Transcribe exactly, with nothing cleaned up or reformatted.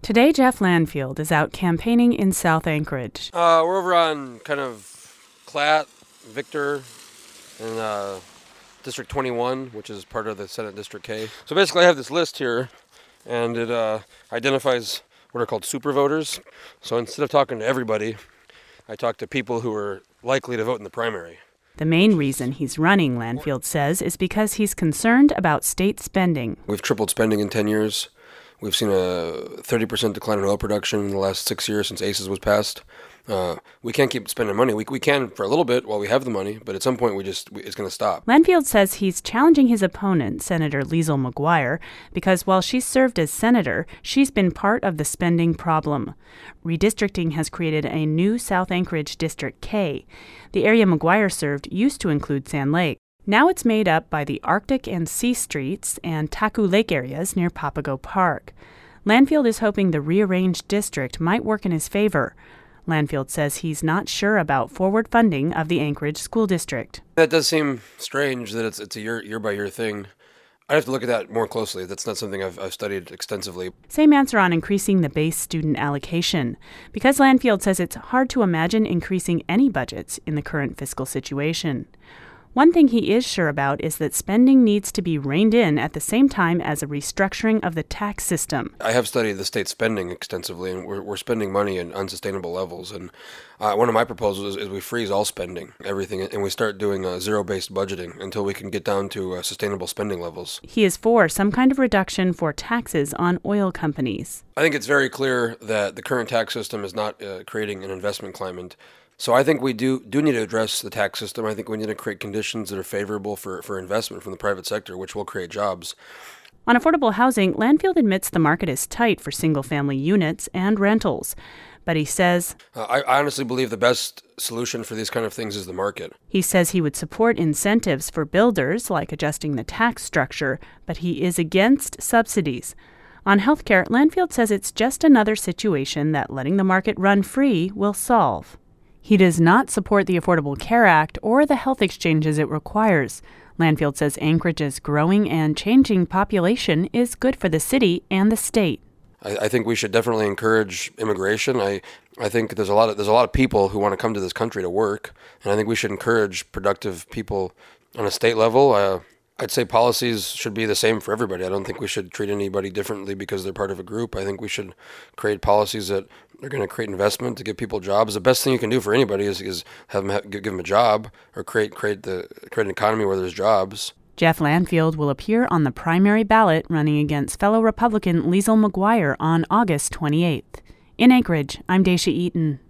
Today, Jeff Landfield is out campaigning in South Anchorage. Uh, we're over on kind of Clatt, Victor, and uh, District twenty-one, which is part of the Senate District K. So basically I have this list here, and it uh, identifies what are called super voters. So instead of talking to everybody, I talk to people who are likely to vote in the primary. The main reason he's running, Landfield says, is because he's concerned about state spending. We've tripled spending in ten years. We've seen a thirty percent decline in oil production in the last six years since ACES was passed. Uh, we can't keep spending money. We we can for a little bit while we have the money, but at some point we just we, it's going to stop. Landfield says he's challenging his opponent, Senator Liesl McGuire, because while she's served as senator, she's been part of the spending problem. Redistricting has created a new South Anchorage District K. The area McGuire served used to include Sand Lake. Now it's made up by the Arctic and C Streets and Taku Lake areas near Papago Park. Landfield is hoping the rearranged district might work in his favor. Landfield says he's not sure about forward funding of the Anchorage School District. That does seem strange that it's it's a year year by year thing. I'd have to look at that more closely. That's not something I've, I've studied extensively. Same answer on increasing the base student allocation, because Landfield says it's hard to imagine increasing any budgets in the current fiscal situation. One thing he is sure about is that spending needs to be reined in at the same time as a restructuring of the tax system. I have studied the state spending extensively, and we're, we're spending money in unsustainable levels. And uh, one of my proposals is, is we freeze all spending, everything, and we start doing uh, zero-based budgeting until we can get down to uh, sustainable spending levels. He is for some kind of reduction for taxes on oil companies. I think it's very clear that the current tax system is not uh, creating an investment climate. So I think we do do need to address the tax system. I think we need to create conditions that are favorable for, for investment from the private sector, which will create jobs. On affordable housing, Landfield admits the market is tight for single-family units and rentals. But he says, Uh, I, I honestly believe the best solution for these kind of things is the market. He says he would support incentives for builders, like adjusting the tax structure, but he is against subsidies. On healthcare, Landfield says it's just another situation that letting the market run free will solve. He does not support the Affordable Care Act or the health exchanges it requires. Landfield says Anchorage's growing and changing population is good for the city and the state. I, I think we should definitely encourage immigration. I, I think there's a lot of there's a lot of people who want to come to this country to work, and I think we should encourage productive people on a state level. Uh, I'd say policies should be the same for everybody. I don't think we should treat anybody differently because they're part of a group. I think we should create policies that are going to create investment to give people jobs. The best thing you can do for anybody is, is have them have, give them a job or create create the create an economy where there's jobs. Jeff Landfield will appear on the primary ballot running against fellow Republican Liesl McGuire on August twenty-eighth. In Anchorage, I'm Daisha Eaton.